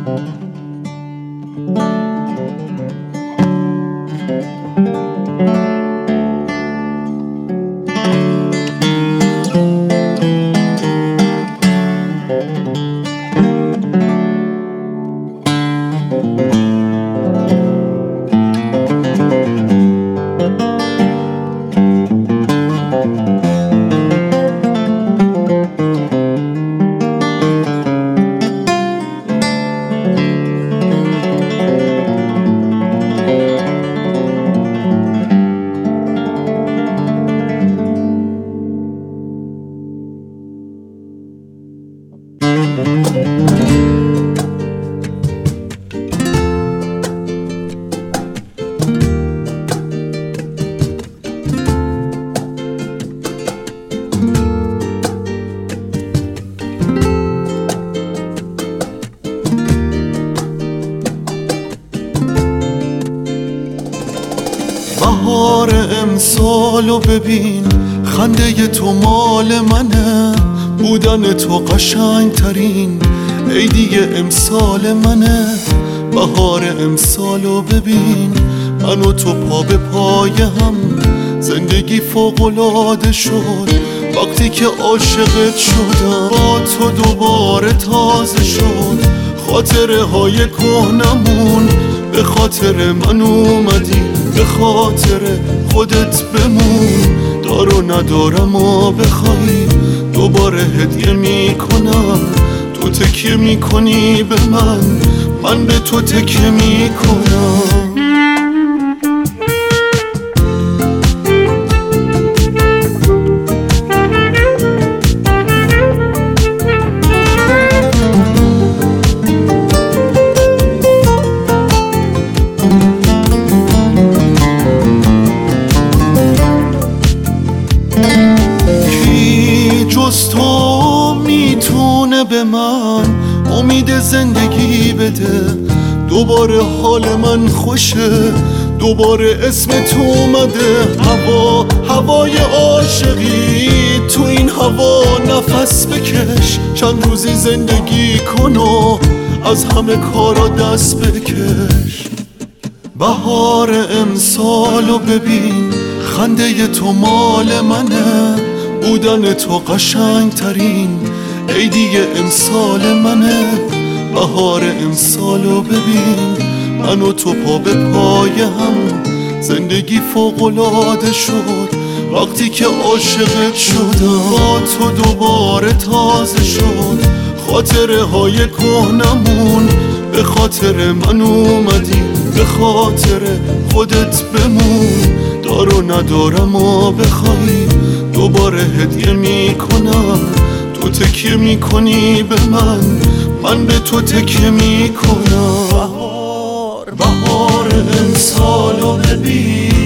بهار امسالو ببین، خنده تو مال منه، بودن تو قشنگ ترین عیدی امسال منه. بهار امسالو ببین، من و تو پا به پای هم، زندگی فوق‌العاده شد وقتی که عاشقت شدم. با تو دوباره تازه شد خاطره های کهنمون، به خاطر من اومدی، به خاطر خودت بمون. دار و ندارم و بخوای دوباره هدیه میکنم، تو تکیه میکنی به من، من به تو تکیه میکنم. جز تو میتونه به من امید زندگی بده؟ دوباره حال من خوشه، دوباره اسم تو اومده. هوای عاشقی، تو این هوا نفس بکش، چند روزی زندگی کن و از همه کارا دست بکش. بهار امسالو ببین، خنده تو مال منه، بودن تو قشنگ ترین عیدی امسال منه. بهار امسالو ببین، من و تو پا به پای هم، زندگی فوق‌العاده شد وقتی که عاشقت شدم. با تو دوباره تازه شد خاطره های کهنمون، به خاطر من اومدی، به خاطر خودت بمون. دار و ندارم و بخوای دوباره هدیه میکنم، تو تکیه میکنی به من، من به تو تکیه میکنم. بهار امسالو ببین،